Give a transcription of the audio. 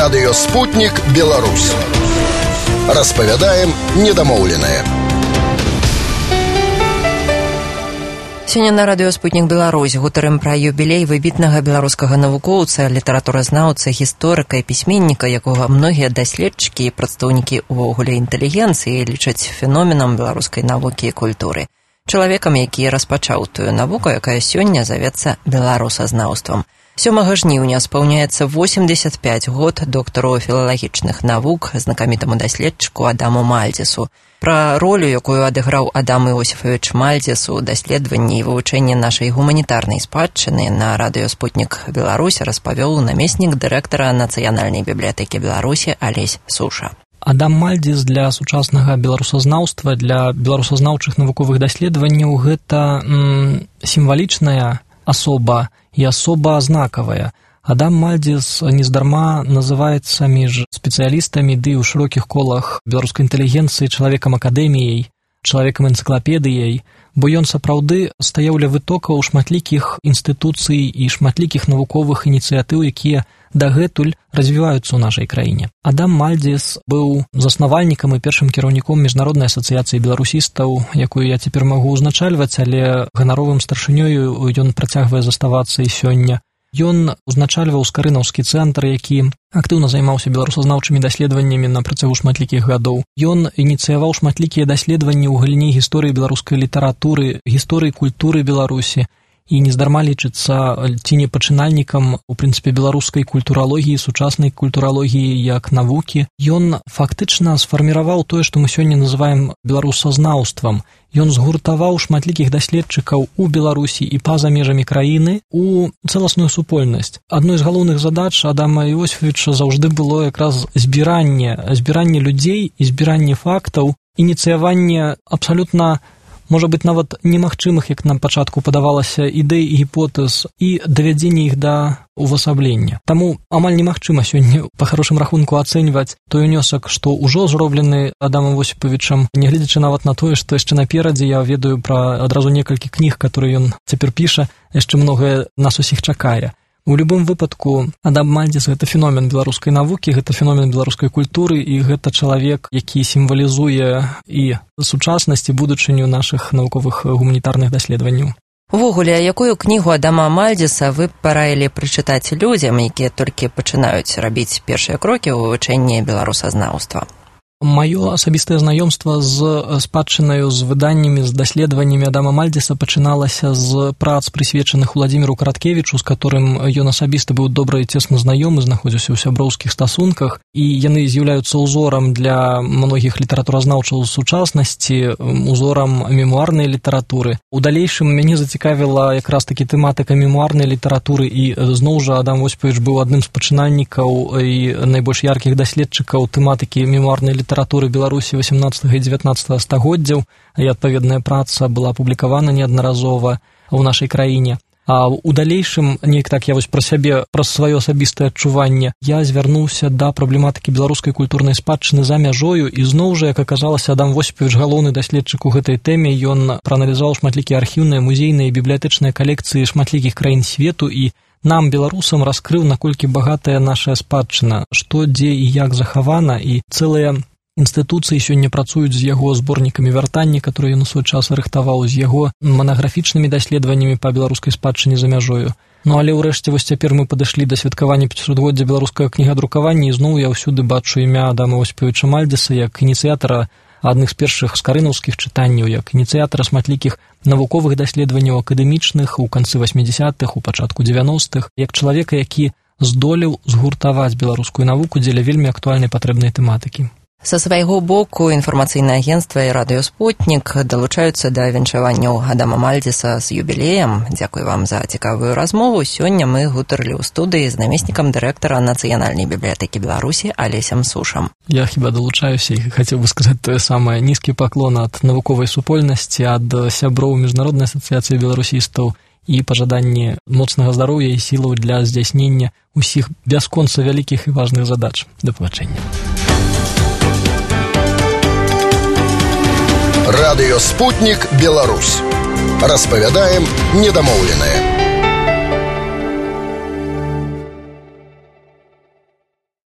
Радыё Спутнік Беларусь. Распавядаем недамоўленае. Сёння на радыё Спутнік Беларусь гутарым пра юбілей выбітнага беларускага навукоўца, літаратуразнаўца, гісторыка і пісьменніка, якога многія даследчыкі і прадстаўнікі увогуле інтэлігенцыі лічаць феноменам беларускай навукі і культуры. Чалавекам, які распачаў тую навуку, якая сёння завецца беларусазнаўствам. 7 жніўня спаўняецца 85 год доктару філалагічных навук, знакамітаму даследчыку Адаму Мальдзесу. Пра ролю, якую адыграў Адам Іосіфавіч Мальдзес у даследаванні і вывучэнні нашай гуманітарнай спадчыны на радыё Спутнік Беларусь распавёў намеснік дырэктара Нацыянальнай бібліятэкі Беларусі Алесь Суша. Адам Мальдзес для сучаснага беларусазнаўства, для беларусазнаўчых навуковых даследаванняў гэта сімвалічная асоба і асоба знакавая. Адам Мальдзес нездарма называецца між спецыялістамі ды ў шырокіх колах беларускай інтэлігенцыі чалавекам акадэміяй, чалавекам энцыклапедыяй, бо ён сапраўды стаяў ля вытокаў шматлікіх інстытуцый і шматлікіх навуковых ініцыятыў, якія дагэтуль развіваюцца ў нашай краіне. Адам Мальдзес быў заснавальнікам і першым кіраўніком міжнароднай асацыяцыі беларусістаў, якую я цяпер магу ўзначальваць, але ганаровым старшынёю ён працягвае заставацца і сёння. Ён узначальваў скарынаўскі цэнтр, які актыўна займаўся беларусазнаўчымі даследаваннямі на працягу шматлікіх гадоў. Ён ініцыяваў шматлікія даследаванні ў галіне гісторыі беларускай літаратуры, гісторыі культуры Беларусі і нездарма лічыцца ці не пачынальнікам, у прынцыпе, беларускай культуралогіі, сучаснай культуралогіі як навукі. Ён фактычна сфарміраваў тое, што мы сёння называем беларусазнаўствам. Ён згуртаваў шматлікіх даследчыкаў у Беларусі і па-за межамі краіны у цэласную супольнасць. Адной з галоўных задач Адама Іосіфавіча заўжды было якраз збіранне людзей і збіранне фактаў, ініцыяванне абсалютна, можа быць, нават немагчымых, як нам пачатку падавалася, ідэй і гіпотэз і давядзенне іх да увасаблення. Таму амаль немагчыма сёння па харошым рахунку ацэньваць той унёсак, што ўжо зроблены Адамам Іосіфавічам, нягледзячы нават на тое, што яшчэ наперадзе я ведаю пра адразу некалькі кніг, которые ён цяпер піша, яшчэ многае нас усіх чакае. У любым выпадку Адам Мальдзес — гэта феномен беларускай навукі, гэта феномен беларускай культуры і гэта чалавек, які сімвалізуе і сучаснасць і будучыню нашых навуковых гуманітарных даследаванняў. Увогуле, якую кнігу Адама Мальдзеса вы б параілі прачытаць людзям, якія толькі пачынаюць рабіць першыя крокі ў вывучэнні беларусазнаўства? Маё асабістае знаёмства з спадчынаю, з выданнямі, з даследаваннямі Адама Мальдзеса пачыналася з прац, прысвечаных Уладзіміру Караткевічу, з которым ён асабіста быў добра і цесна знаёмы, знаходзіўся ў сяброўскіх стасунках, і яны з'яўляюцца ўзорам для многіх літаратуразнаўцаў сучаснасці, ўзорам мемуарнай літаратуры. У далейшым мяне зацікавіла якраз такі тэматыка мемуарнай літаратуры, і зноў жа Адам Іосіфавіч быў адным з пачынальнікаў і найбольш яркіх даследчыкаў тэматыкі мемуарнай літаратуры Беларусі 18 і 19 стагоддзяў, і адпаведная праца была апублікавана неаднаразова ў нашай краіне. А ў далейшым, неяк так я вось пра сябе, пра сваё асабістае адчуванне, я звярнуўся да праблематыкі беларускай культурнай спадчыны за мяжою, і зноў жа, як аказалася, Адам Іосіфавіч галоўны даследчык у гэтай тэме. Ён прааналізаваў шматлікія архіўныя, музейныя і бібліятэчныя калекцыі шматлікіх краін свету і нам, беларусам, раскрыў, наколькі багатая наша спадчына, што, дзе і як захавана, і цэлыя інстытуцыі сёння працуюць з яго зборнікамі вяртання, которые ён у свой час рыхтаваў, з яго манаграфічнымі даследаваннямі па беларускай спадчыне за мяжою. Ну, але ўрэшце вось цяпер мы падышлі да святкавання 500-годдзя беларускага кнігадрукавання, і зноў я ўсюды бачу імя Адама Іосіфавіча Мальдзеса як ініцыятара адных з першых скарынаўскіх чытанняў, як ініцыятара шматлікіх навуковых даследаванняў акадэмічных у канцы 80-х, у пачатку 90-х, як чалавека, які здолеў згуртаваць беларускую навуку дзеля вельмі актуальнай патрэбнай тэматыкі. Са свайго боку інфармацыйнае агенцтва і радыё Спутнік далучаюцца да віншаванняў Адама Мальдзеса з юбілеем. Дзякуй вам за цікавую размову. Сёння мы гутарылі ў студыі з намеснікам дырэктара Нацыянальнай бібліятэкі Беларусі Алесем Сушам. Я хіба далучаюся і хацеў бы сказаць тое самае. Нізкі паклон ад навуковай супольнасці, ад сяброў міжнароднай асацыяцыі беларусістаў і пажаданні моцнага здароўя і сілаў для здзяйснення ўсіх бясконца вялікіх і важных задач. Да пабачэння. Радыё Спутнік Беларусь. Распавядаем недамоўленае.